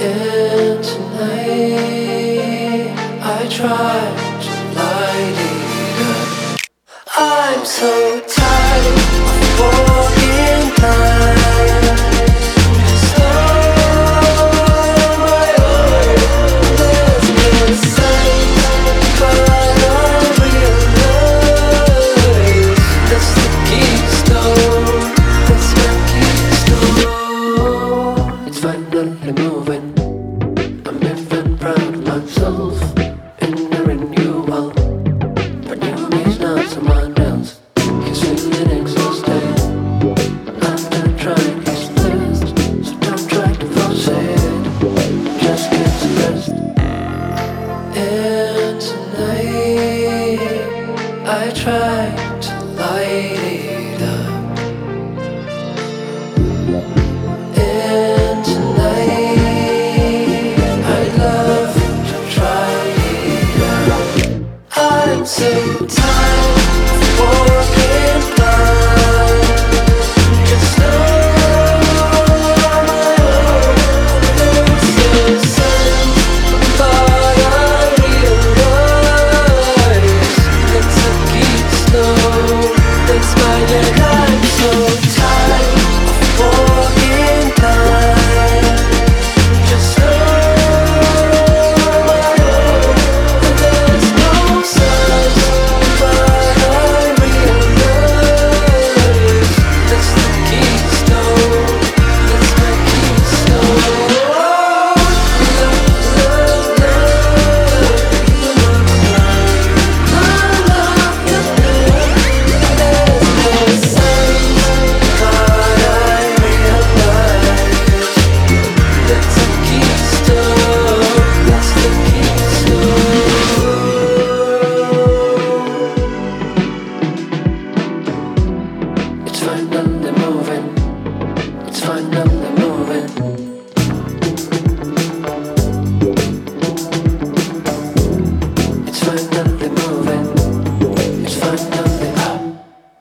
And tonight I try to light it up. I'm so tired of walking blind, just on my own. There's no sign, but I realize that's the keystone. That's my keystone. It's finally moving. I'm even proud of myself in the renewal. But you is not someone else. He's feeling exhausted. I'm not trying his best, so don't try to force it. Just get some rest. And tonight I try to light it up. And tonight I'd love to try it out. I'm so tired of walking blind, just on my own. There's no sign, but I realize it's a keystone. That's my end. I'm so tired of walking blind, just on my own. There's no signs, but I realize that's the keystone. That's my keystone. Love, love, love, there's no signs, but I realize that's the keystone. That's the keystone. It's finally moving. It's finally